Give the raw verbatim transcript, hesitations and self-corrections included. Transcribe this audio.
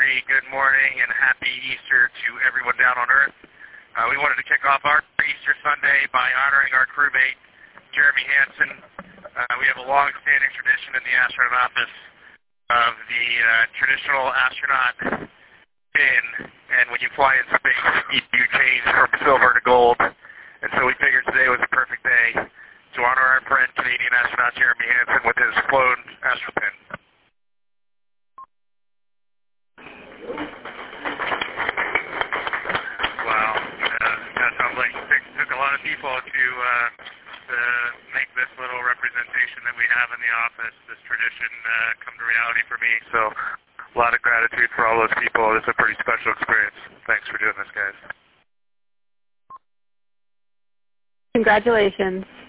very good morning and happy Easter to everyone down on Earth. Uh, we wanted to kick off our Easter Sunday by honoring our crewmate, Jeremy Hansen. Uh, we have a long-standing tradition in the astronaut office of the uh, traditional astronaut pin, and when you fly in space, you, you change from silver to gold. And so we figured today was a perfect day to honor our friend, Canadian astronaut Jeremy Hansen, with his flown astro pin. Wow, uh, that sounds like it took a lot of people to, uh, to make this little representation that we have in the office, this tradition, uh, come to reality for me. So a lot of gratitude for all those people. It's a pretty special experience. Thanks for doing this, guys. Congratulations.